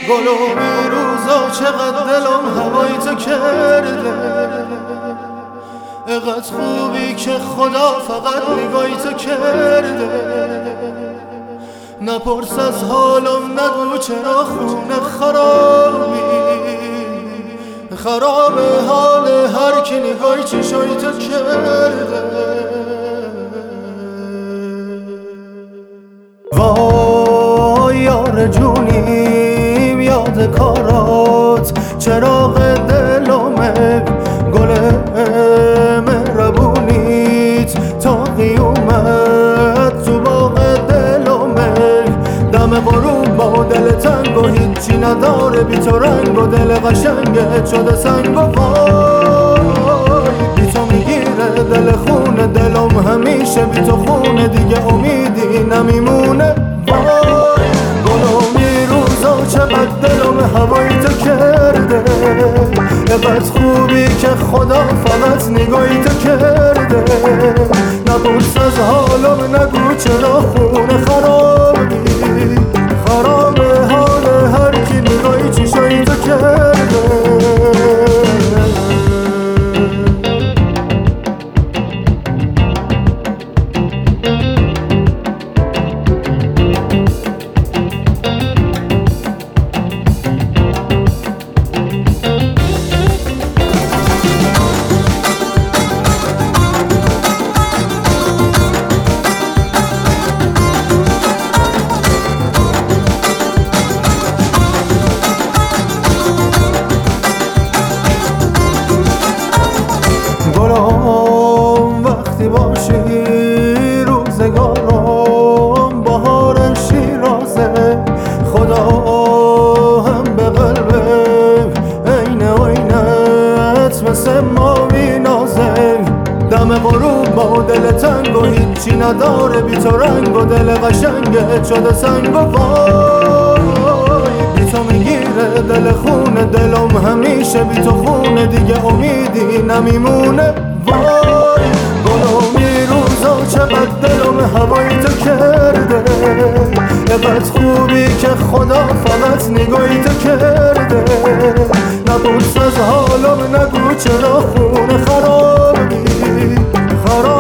گل و روزا چقدر دلم هوای تو کرده، اقدر خوبی که خدا فقط نگاهی تو کرده. نپرس از حالم، نگو چرا خونه خرابی، خراب حال هر کی نگاهی چشای تو کرده. وای یار جونیم یاد کارات، چراغ دلمه گل مهربونیت تا قیومت تو باغ دلمه. دم غروب با دل تنگ و هیچی نداره بی تو رنگ و دل قشنگت شده سنگ و وای بی تو میگیره دل خونه دلم همیشه بی تو خونه دیگه امیدی نمیمونه. وای گلومی روزا چقدر دلم هوای تو کرده، اقدر خوبی که خدا فقط نگاهی تو کرده. نپرس از حالم، نگو چرا خونه خرابی، خراب حال هر کی نگاهی چشای تو کرده. وقتی باشی روزگارم بهار شیرازه، خدا هم به قلبم عین عینت مثل ما مینازه. دم غروب با دل تنگ و هیچی نداره بی تو رنگ و دل قشنگت شده سنگ و وای بی تو میگیره دل خونه دلم همیشه بی تو خونه دیگه امیدی نمیمونه. وای گلومی روزا چقدر دلم هوای تو کرده، اقدر خوبی که خدا فقط نگاهی تو کرده. نپرس از حالم، نگو چرا خونه خرابی، خراب